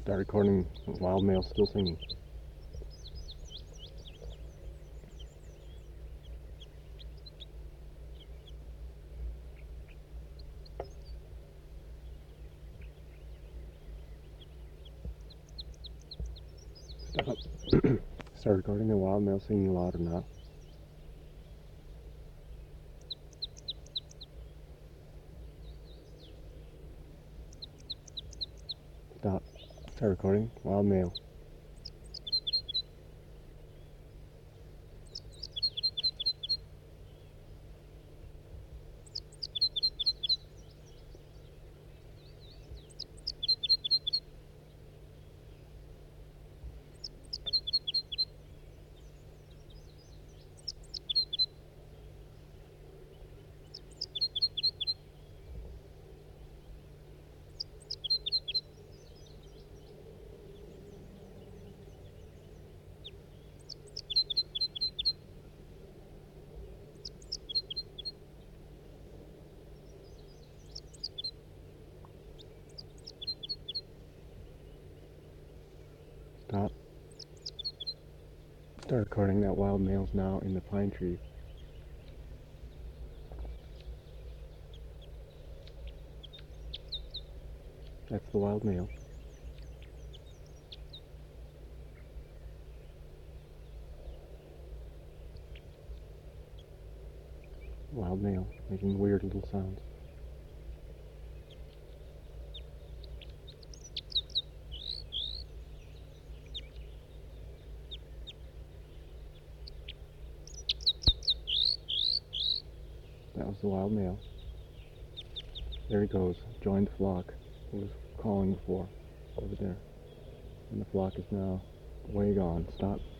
Start recording wild male still singing. Stop. Start recording the wild male singing louder now. Stop. Start recording wild male. Stop. Start recording that wild male's now in the pine tree. That's the wild male. Wild male, making weird little sounds. That was the wild male. There he goes, joined the flock. He was calling before, over there. And the flock is now way gone. Stop.